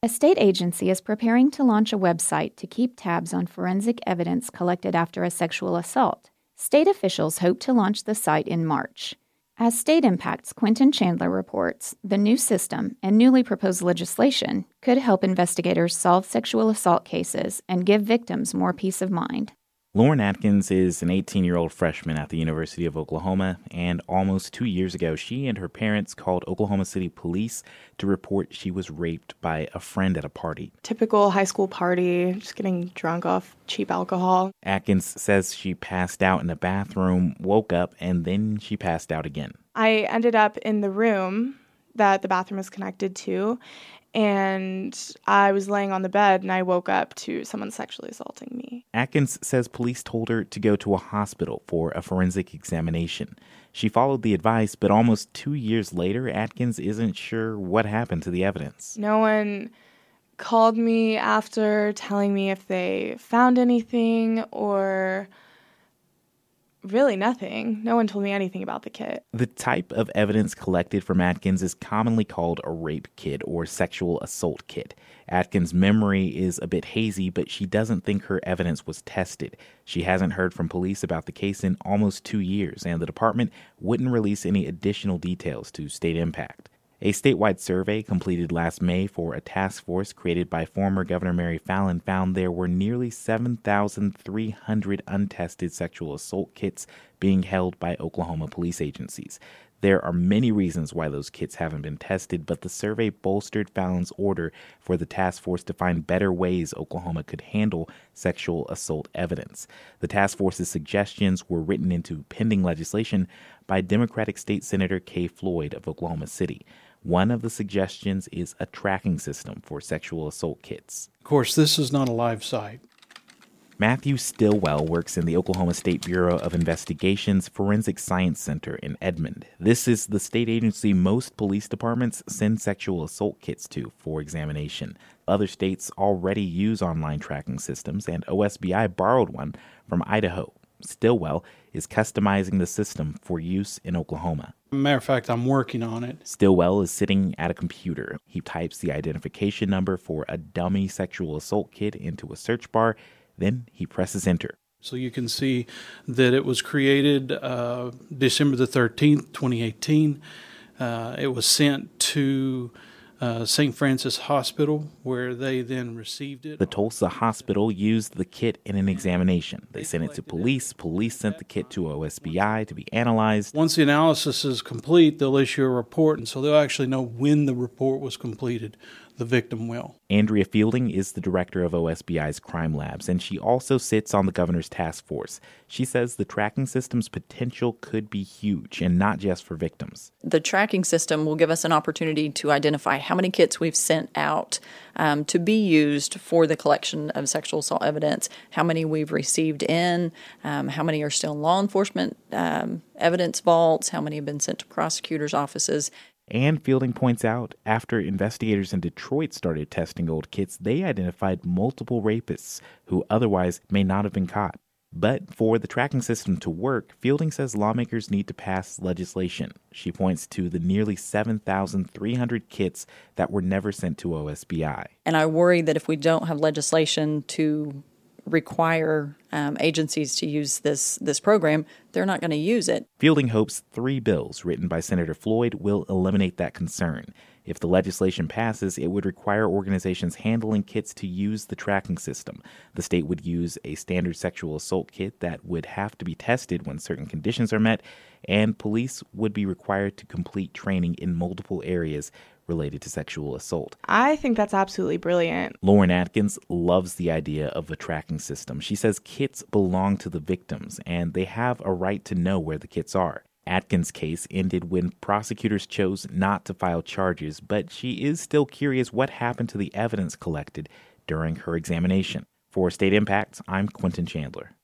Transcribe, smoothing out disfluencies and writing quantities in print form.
A state agency is preparing to launch a website to keep tabs on forensic evidence collected after a sexual assault. State officials hope to launch the site in March. As State Impact's Quentin Chandler reports, the new system and newly proposed legislation could help investigators solve sexual assault cases and give victims more peace of mind. Lauren Atkins is an 18-year-old freshman at the University of Oklahoma, and almost 2 years ago, she and her parents called Oklahoma City police to report she was raped by a friend at a party. Typical high school party, just getting drunk off cheap alcohol. Atkins says she passed out in the bathroom, woke up, and then she passed out again. I ended up in the room that the bathroom is connected to, and I was laying on the bed, and I woke up to someone sexually assaulting me. Atkins says police told her to go to a hospital for a forensic examination. She followed the advice, but almost 2 years later, Atkins isn't sure what happened to the evidence. No one called me after telling me if they found anything or really nothing. No one told me anything about the kit. The type of evidence collected from Atkins is commonly called a rape kit or sexual assault kit. Atkins' memory is a bit hazy, but she doesn't think her evidence was tested. She hasn't heard from police about the case in almost 2 years, and the department wouldn't release any additional details to State Impact. A statewide survey completed last May for a task force created by former Governor Mary Fallin found there were nearly 7,300 untested sexual assault kits being held by Oklahoma police agencies. There are many reasons why those kits haven't been tested, but the survey bolstered Fallin's order for the task force to find better ways Oklahoma could handle sexual assault evidence. The task force's suggestions were written into pending legislation by Democratic State Senator Kay Floyd of Oklahoma City. One of the suggestions is a tracking system for sexual assault kits. Of course, this is not a live site. Matthew Stillwell works in the Oklahoma State Bureau of Investigation's Forensic Science Center in Edmond. This is the state agency most police departments send sexual assault kits to for examination. Other states already use online tracking systems, and OSBI borrowed one from Idaho. Stillwell is customizing the system for use in Oklahoma. Matter of fact, I'm working on it. Stillwell is sitting at a computer. He types the identification number for a dummy sexual assault kit into a search bar. Then he presses enter. So you can see that it was created December the 13th, 2018. It was sent to St. Francis Hospital, where they then received it. The Tulsa hospital used the kit in an examination. They sent it to police. Police sent the kit to OSBI to be analyzed. Once the analysis is complete, they'll issue a report, and so they'll actually know when the report was completed. The victim will. Andrea Fielding is the director of OSBI's crime labs, and she also sits on the governor's task force. She says the tracking system's potential could be huge, and not just for victims. The tracking system will give us an opportunity to identify how many kits we've sent out to be used for the collection of sexual assault evidence, how many we've received in, how many are still in law enforcement evidence vaults, how many have been sent to prosecutors' offices. And Fielding points out, after investigators in Detroit started testing old kits, they identified multiple rapists who otherwise may not have been caught. But for the tracking system to work, Fielding says lawmakers need to pass legislation. She points to the nearly 7,300 kits that were never sent to OSBI. And I worry that if we don't have legislation to require agencies to use this program, they're not going to use it. Fielding hopes 3 bills written by Senator Floyd will eliminate that concern. If the legislation passes, it would require organizations handling kits to use the tracking system. The state would use a standard sexual assault kit that would have to be tested when certain conditions are met, and police would be required to complete training in multiple areas related to sexual assault. I think that's absolutely brilliant. Lauren Atkins loves the idea of a tracking system. She says kits belong to the victims, and they have a right to know where the kits are. Atkins' case ended when prosecutors chose not to file charges, but she is still curious what happened to the evidence collected during her examination. For State Impact, I'm Quentin Chandler.